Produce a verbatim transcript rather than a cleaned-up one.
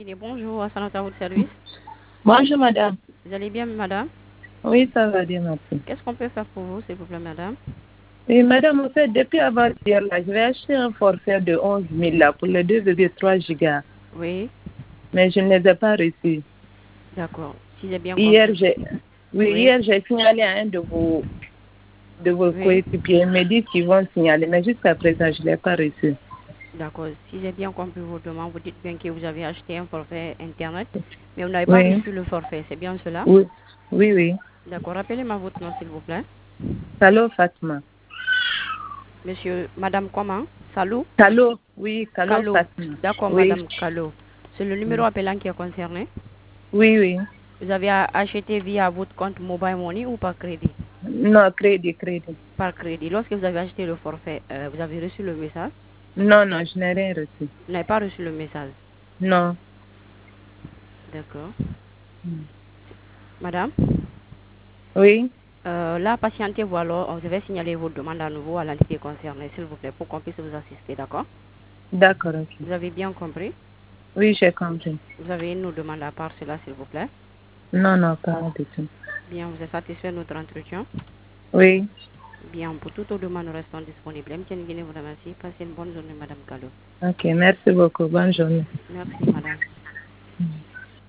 Bonjour, à à votre service. Bonjour madame. Vous allez bien madame? Oui, ça va bien, merci. Qu'est-ce qu'on peut faire pour vous, s'il vous plaît madame? Oui, madame, en fait, depuis avant-hier, là, je vais acheter un forfait de onze mille là, pour les deux virgule trois gigas. Oui. Mais je ne les ai pas reçus. D'accord. Si j'ai bien Hier, compris. j'ai oui, Oui. hier, j'ai signalé à un de vos, de vos Oui. coéquipiers. Ils me disent qu'ils vont signaler, mais jusqu'à présent, je ne l'ai pas reçu. D'accord. Si j'ai bien compris vos demandes, vous dites bien que vous avez acheté un forfait Internet, mais vous n'avez pas Oui, reçu le forfait, c'est bien cela? oui, oui, oui. D'accord. Rappelez-moi votre nom, s'il vous plaît. Allô, Fatma. Monsieur, madame comment? Salou? Allô, oui, allô, Calo. Fatma. D'accord, Oui, madame Calo. C'est le numéro oui, appelant qui est concerné. oui, oui. Vous avez acheté via votre compte Mobile Money ou par crédit? Non, crédit, crédit. Par crédit. Lorsque vous avez acheté le forfait, euh, vous avez reçu le message? Non, non, je n'ai rien reçu. Vous n'avez pas reçu le message. Non. D'accord. Hmm. Madame, Oui, euh, là, patientez-vous alors. Je vais signaler votre demande à nouveau à l'entité concernée, s'il vous plaît, pour qu'on puisse vous assister, d'accord? d'accord, ok. Vous avez bien compris? Oui, j'ai compris. Vous avez une demande à part cela, s'il vous plaît? Non, non, pas du tout. Bien, vous êtes satisfait de notre entretien? Oui, Bien, pour toutes aux demandes, nous restons disponibles. M. Nguyen vous remercie. Passez une bonne journée, Madame Gallo. ok, merci beaucoup. Bonne journée. Merci, Madame. Hmm.